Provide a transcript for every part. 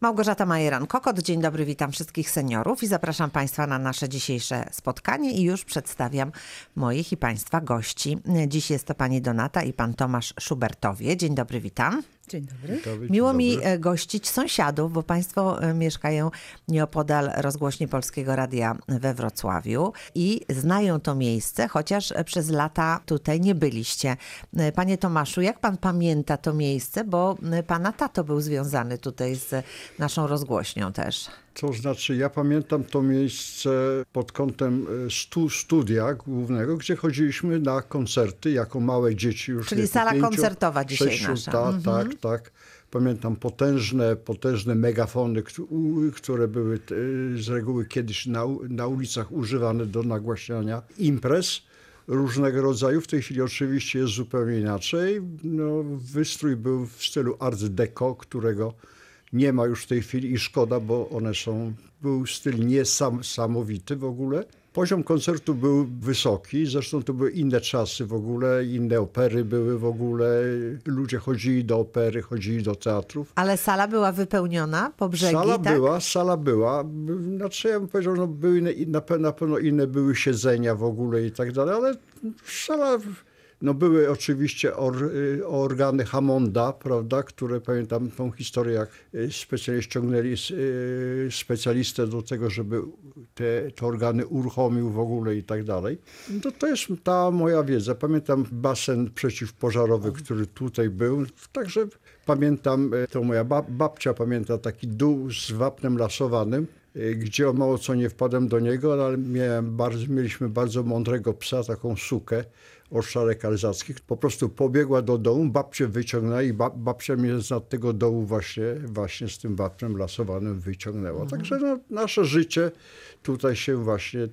Małgorzata Majeran-Kokot, dzień dobry, witam wszystkich seniorów i zapraszam Państwa na nasze dzisiejsze spotkanie i już przedstawiam moich i Państwa gości. Dziś jest to pani Donata i pan Tomasz Szubertowie. Dzień dobry, witam. Dzień dobry. Miło mi gościć sąsiadów, bo Państwo mieszkają nieopodal rozgłośni Polskiego Radia we Wrocławiu i znają to miejsce, chociaż przez lata tutaj nie byliście. Panie Tomaszu, jak pan pamięta to miejsce, bo pana tato był związany tutaj z naszą rozgłośnią też. To znaczy, ja pamiętam to miejsce pod kątem studia głównego, gdzie chodziliśmy na koncerty jako małe dzieci. Już czyli sala koncertowa dzisiaj nasza. Tak. Pamiętam potężne megafony, które były z reguły kiedyś na ulicach używane do nagłaśniania imprez różnego rodzaju. W tej chwili oczywiście jest zupełnie inaczej. No, wystrój był w stylu Art Deco, którego nie ma już w tej chwili i szkoda, bo był styl niesamowity w ogóle. Poziom koncertu był wysoki, zresztą to były inne czasy w ogóle, inne opery były w ogóle, ludzie chodzili do opery, chodzili do teatrów. Ale sala była wypełniona po brzegi, Sala była. Znaczy ja bym powiedział, no były na pewno inne były siedzenia w ogóle i tak dalej, ale sala... No były oczywiście organy Hammonda, prawda, które pamiętam tą historię, jak specjalnie ściągnęli specjalistę do tego, żeby te organy uruchomił w ogóle i tak dalej. No to jest ta moja wiedza. Pamiętam basen przeciwpożarowy, który tutaj był, także pamiętam, to moja babcia pamięta taki dół z wapnem lasowanym, gdzie o mało co nie wpadłem do niego, ale mieliśmy bardzo mądrego psa, taką sukę od szarek alzackich. Po prostu pobiegła do domu, babcię wyciągnęła i babcia mnie z tego dołu właśnie z tym wapnem lasowanym wyciągnęła. Także no, nasze życie tutaj się właśnie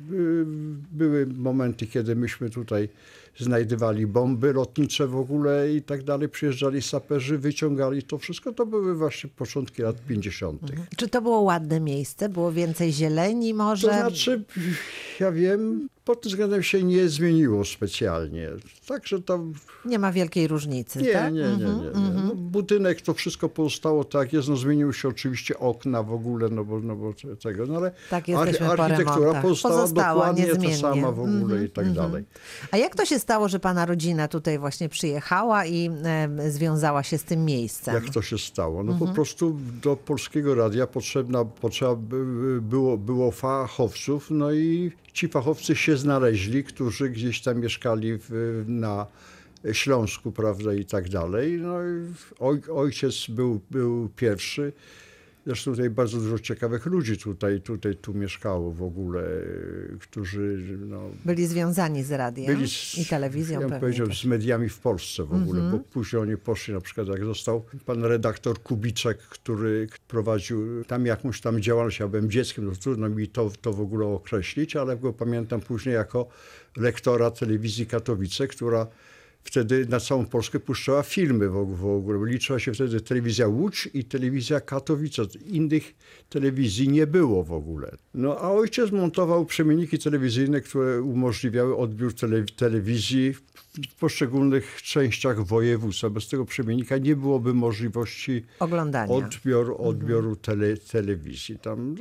były momenty, kiedy myśmy tutaj znajdywali bomby lotnicze w ogóle i tak dalej. Przyjeżdżali saperzy, wyciągali to wszystko. To były właśnie początki lat 50. Czy to było ładne miejsce? Było więcej zieleni może? To znaczy, ja wiem, pod tym względem się nie zmieniło specjalnie. Także to... Nie ma wielkiej różnicy, tak? Nie. No, budynek, to wszystko pozostało tak jest. No, zmieniły się oczywiście okna w ogóle, no bo tego, no ale tak, architektura pozostała dokładnie niezmiennie. ta sama w ogóle i tak dalej. A jak to się stało, że pana rodzina tutaj właśnie przyjechała i związała się z tym miejscem? Jak to się stało? No po prostu do Polskiego Radia potrzeba było fachowców, no i ci fachowcy się znaleźli, którzy gdzieś tam mieszkali na Śląsku, prawda, i tak dalej. No i ojciec był pierwszy. Zresztą tutaj bardzo dużo ciekawych ludzi tu mieszkało w ogóle, którzy... No, byli związani z radiem i telewizją. Ja bym powiedział, z mediami w Polsce w ogóle, bo później oni poszli, na przykład jak został pan redaktor Kubiczek, który prowadził tam jakąś tam działalność, ja byłem dzieckiem, no trudno mi to w ogóle określić, ale go pamiętam później jako lektora telewizji Katowice, która wtedy na całą Polskę puszczała filmy w ogóle. Liczyła się wtedy telewizja Łódź i telewizja Katowice. Innych telewizji nie było w ogóle. No a ojciec montował przemienniki telewizyjne, które umożliwiały odbiór telewizji w poszczególnych częściach województwa. Bez tego przemiennika nie byłoby możliwości oglądania. odbioru telewizji. Tam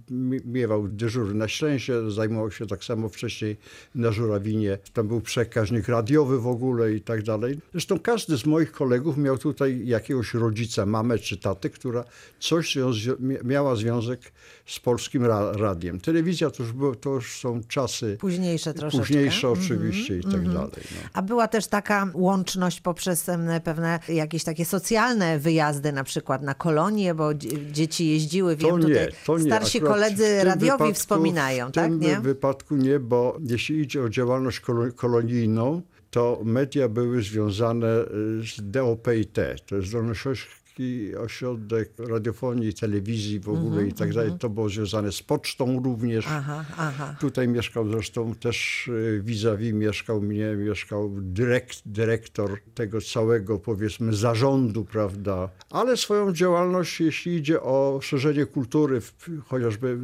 miewał dyżury na Ślęsie, zajmował się tak samo wcześniej na Żurawinie. Tam był przekaźnik radiowy w ogóle i tak dalej. Zresztą każdy z moich kolegów miał tutaj jakiegoś rodzica, mamę czy tatę, która coś miała związek z Polskim Radiem. Telewizja to już są czasy późniejsze troszeczkę. Późniejsze oczywiście i tak dalej. No. A była też taka łączność poprzez pewne jakieś takie socjalne wyjazdy, na przykład na kolonie, bo dzieci jeździły, wiem, tutaj starsi koledzy radiowi wspominają, tak? W tym wypadku nie, bo jeśli idzie o działalność kolonijną, to media były związane z DOPIT, to jest Dolnośląski Ośrodek Radiofonii i Telewizji w ogóle i tak dalej. To było związane z pocztą również. Tutaj mieszkał zresztą też vis-a-vis mieszkał dyrektor tego całego, powiedzmy, zarządu, prawda. Ale swoją działalność, jeśli idzie o szerzenie kultury, chociażby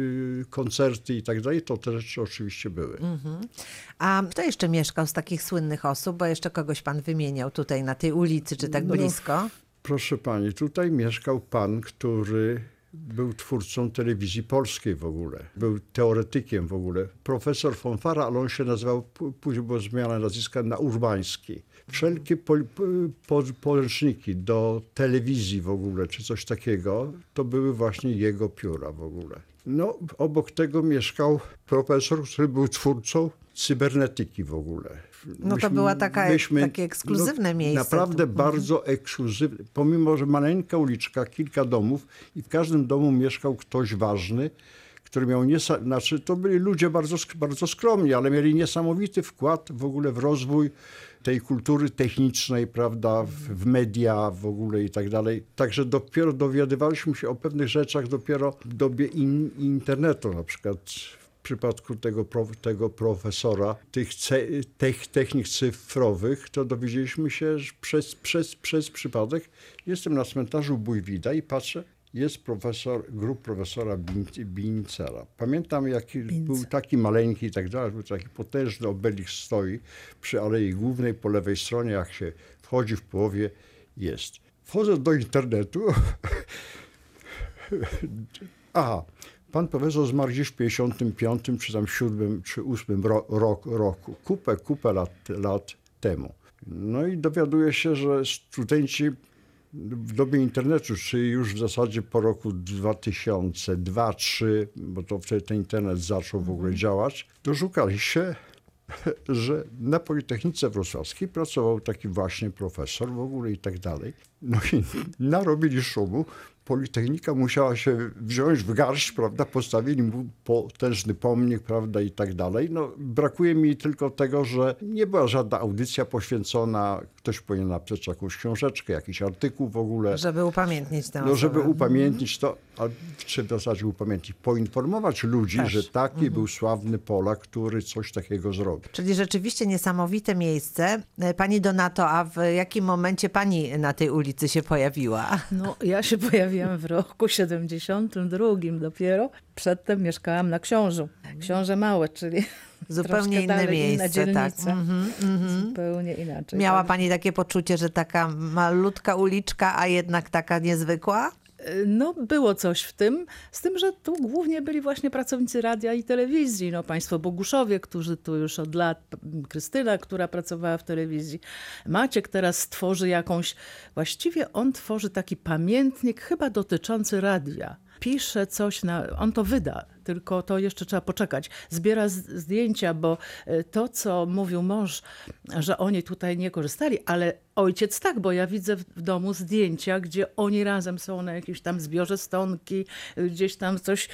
koncerty i tak dalej, to te rzeczy oczywiście były. A kto jeszcze mieszkał z takich słynnych osób? Bo jeszcze kogoś pan wymieniał tutaj na tej ulicy, czy tak blisko? Proszę pani, tutaj mieszkał pan, który był twórcą telewizji polskiej w ogóle. Był teoretykiem w ogóle. Profesor Fonfara, ale on się nazywał, później była zmiana nazwiska na Urbański. Wszelkie podręczniki do telewizji w ogóle, czy coś takiego, to były właśnie jego pióra w ogóle. No, obok tego mieszkał profesor, który był twórcą cybernetyki w ogóle. No to była takie ekskluzywne miejsce. Naprawdę bardzo ekskluzywne. Pomimo, że maleńka uliczka, kilka domów i w każdym domu mieszkał ktoś ważny, który miał znaczy to byli ludzie bardzo skromni, ale mieli niesamowity wkład w ogóle w rozwój tej kultury technicznej, prawda, w media w ogóle i tak dalej. Także dopiero dowiadywaliśmy się o pewnych rzeczach dopiero w dobie internetu, na przykład w przypadku tego profesora, tych technik cyfrowych, to dowiedzieliśmy się, że przez przypadek jestem na cmentarzu Bójwida i patrzę, jest grób profesora Bincera. Pamiętam, był taki maleńki i tak dalej, był taki potężny obelisk stoi przy Alei Głównej, po lewej stronie, jak się wchodzi w połowie, jest. Wchodzę do internetu. Aha, pan profesor zmarł gdzieś w 55, czy tam 7, czy 8 roku. Kupę lat temu. No i dowiaduję się, że studenci w dobie internetu, czy już w zasadzie po roku 2002-2003, bo to wtedy ten internet zaczął w ogóle działać, doszukali się, że na Politechnice Wrocławskiej pracował taki właśnie profesor w ogóle i tak dalej. No i narobili szumu. Politechnika musiała się wziąć w garść, prawda, postawili mu potężny pomnik, prawda, i tak dalej. No, brakuje mi tylko tego, że nie była żadna audycja poświęcona, ktoś powinien napisać jakąś książeczkę, jakiś artykuł w ogóle. Żeby upamiętnić tę No, osobę. żeby upamiętnić to, czy w zasadzie upamiętnić, poinformować ludzi, że taki był sławny Polak, który coś takiego zrobił. Czyli rzeczywiście niesamowite miejsce. Pani Donato, a w jakim momencie pani na tej ulicy się pojawiła? No, ja się pojawiłam w roku 72 dopiero. Przedtem mieszkałam na Książu. Książe Małe, czyli Zupełnie inne dalej, miejsce, inna dzielnica. tak. Zupełnie inaczej. Miała tak. pani takie poczucie, że taka malutka uliczka, a jednak taka niezwykła? No, było coś w tym, z tym, że tu głównie byli właśnie pracownicy radia i telewizji. No, państwo Boguszowie, którzy tu już od lat, Krystyna, która pracowała w telewizji. Maciek teraz tworzy właściwie on tworzy taki pamiętnik chyba dotyczący radia. Pisze coś, on to wyda, tylko to jeszcze trzeba poczekać. Zbiera zdjęcia, bo to, co mówił mąż, że oni tutaj nie korzystali, ale ojciec tak, bo ja widzę w domu zdjęcia, gdzie oni razem są na jakimś tam zbiorze stonki, gdzieś tam coś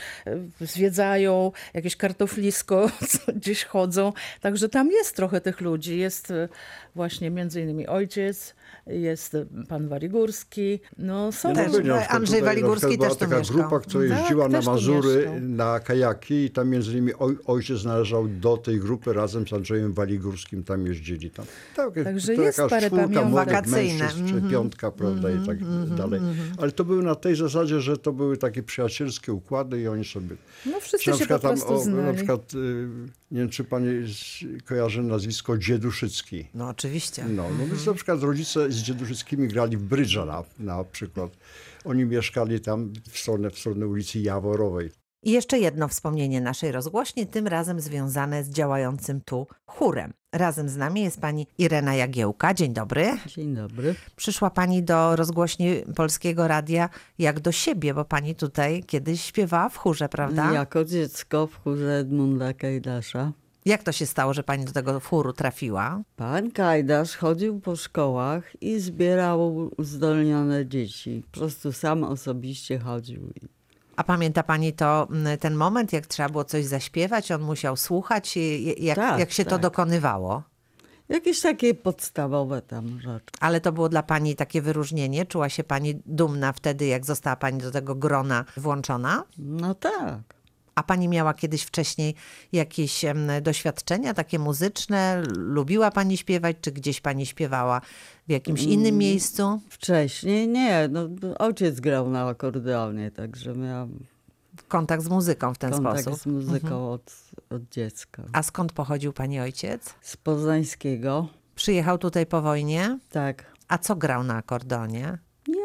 zwiedzają, jakieś kartoflisko, gdzieś chodzą. Także tam jest trochę tych ludzi. Jest właśnie między innymi ojciec, jest pan Waligórski. No, są Też, Andrzej Waligórski też tu była taka mieszkał. grupa, która jeździła na też tu Mazury mieszkał. na kajaki i tam między innymi ojciec należał do tej grupy, razem z Andrzejem Waligórskim tam jeździli. Także to jest jakaś parę czwórka pamiątek. młodych Wakacyjne. mężczyzn, czy piątka, prawda, i tak dalej. Ale to były na tej zasadzie, że to były takie przyjacielskie układy i oni sobie... No, wszyscy Czy na się przykład po prostu znali. na przykład, nie wiem, czy pani kojarzy nazwisko Dzieduszycki. No oczywiście. No więc na przykład rodzice z Dzieduszyckimi grali w brydża na przykład. Oni mieszkali tam w stronę ulicy Jaworowej. I jeszcze jedno wspomnienie naszej rozgłośni, tym razem związane z działającym tu chórem. Razem z nami jest pani Irena Jagiełka. Dzień dobry. Dzień dobry. Przyszła pani do rozgłośni Polskiego Radia jak do siebie, bo pani tutaj kiedyś śpiewała w chórze, prawda? Jako dziecko w chórze Edmunda Kajdasza. Jak to się stało, że pani do tego chóru trafiła? Pan Kajdasz chodził po szkołach i zbierał uzdolnione dzieci. Po prostu sam osobiście chodził. A pamięta pani ten moment, jak trzeba było coś zaśpiewać, on musiał słuchać, jak się to dokonywało? Jakieś takie podstawowe tam rzeczy. Ale to było dla pani takie wyróżnienie? Czuła się pani dumna wtedy, jak została pani do tego grona włączona? No tak. A pani miała kiedyś wcześniej jakieś doświadczenia takie muzyczne? Lubiła pani śpiewać, czy gdzieś pani śpiewała w jakimś innym miejscu? Wcześniej nie. No, ojciec grał na akordeonie, także miałam Kontakt z muzyką w ten kontakt sposób. z muzyką od dziecka. A skąd pochodził pani ojciec? Z Poznańskiego. Przyjechał tutaj po wojnie? Tak. A co grał na akordeonie?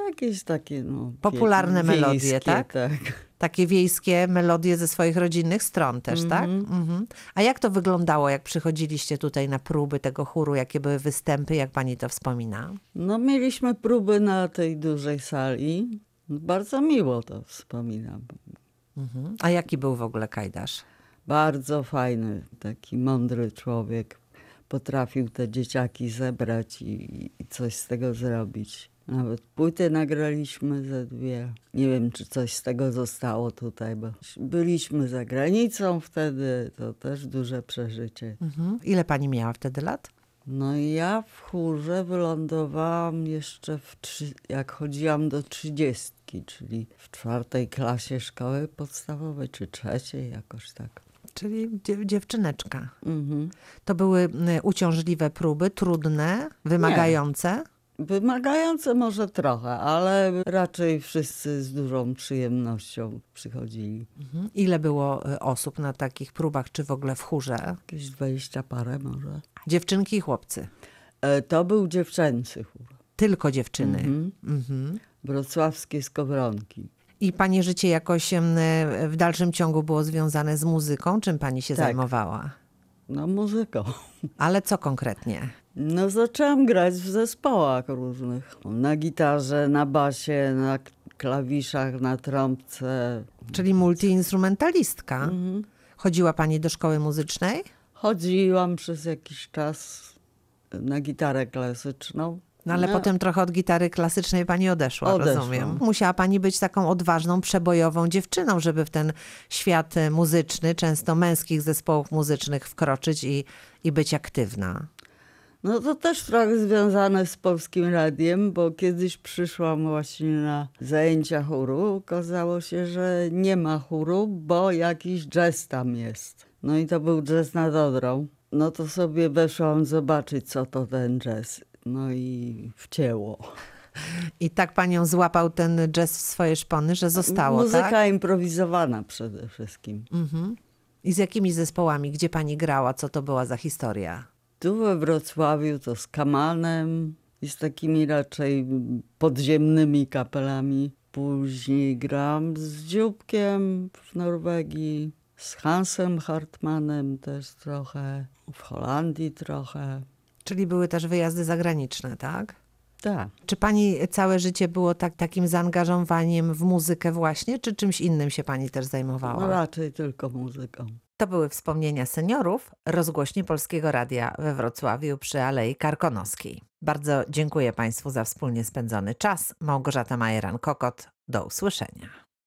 Jakieś takie, no... Popularne melodie, wiejskie, tak? Tak. Takie wiejskie melodie ze swoich rodzinnych stron też, tak? Mhm. A jak to wyglądało, jak przychodziliście tutaj na próby tego chóru? Jakie były występy, jak pani to wspomina? No mieliśmy próby na tej dużej sali. Bardzo miło to wspominam. Mhm. A jaki był w ogóle Kajdasz? Bardzo fajny, taki mądry człowiek. Potrafił te dzieciaki zebrać i coś z tego zrobić. Nawet płyty nagraliśmy ze 2. Nie wiem, czy coś z tego zostało tutaj, bo byliśmy za granicą wtedy. To też duże przeżycie. Mhm. Ile pani miała wtedy lat? No i ja w chórze wylądowałam jeszcze jak chodziłam do 30, czyli w 4. klasie szkoły podstawowej, czy 3, jakoś tak. Czyli dziewczyneczka. Mhm. To były uciążliwe próby, trudne, wymagające? Wymagające może trochę, ale raczej wszyscy z dużą przyjemnością przychodzili. Mhm. Ile było osób na takich próbach, czy w ogóle w chórze? Jakieś 20 parę może. Dziewczynki i chłopcy? To był dziewczęcy chór. Tylko dziewczyny? Mhm. Mhm. Wrocławskie Skowronki. I pani życie jakoś w dalszym ciągu było związane z muzyką? Czym pani się Tak. zajmowała? No muzyką. Ale co konkretnie? No zaczęłam grać w zespołach różnych. Na gitarze, na basie, na klawiszach, na trąbce. Czyli multiinstrumentalistka. Chodziła pani do szkoły muzycznej? Chodziłam przez jakiś czas na gitarę klasyczną. No ale potem trochę od gitary klasycznej pani odeszła, rozumiem. Musiała pani być taką odważną, przebojową dziewczyną, żeby w ten świat muzyczny, często męskich zespołów muzycznych wkroczyć i być aktywna. No to też trochę związane z Polskim Radiem, bo kiedyś przyszłam właśnie na zajęcia chóru. Okazało się, że nie ma chóru, bo jakiś jazz tam jest. No i to był jazz nad Odrą. No to sobie weszłam zobaczyć, co to ten jazz. No i wcięło. I tak panią złapał ten jazz w swoje szpony, że zostało, Muzyka tak? improwizowana przede wszystkim. Mhm. I z jakimi zespołami? Gdzie pani grała? Co to była za historia? Tu we Wrocławiu to z Kamanem i z takimi raczej podziemnymi kapelami. Później gram z Dzióbkiem w Norwegii, z Hansem Hartmanem też trochę, w Holandii trochę. Czyli były też wyjazdy zagraniczne, tak? Tak. Czy pani całe życie było takim zaangażowaniem w muzykę właśnie, czy czymś innym się pani też zajmowała? No raczej tylko muzyką. To były wspomnienia seniorów rozgłośni Polskiego Radia we Wrocławiu przy Alei Karkonoskiej. Bardzo dziękuję państwu za wspólnie spędzony czas. Małgorzata Majeran-Kokot. Do usłyszenia.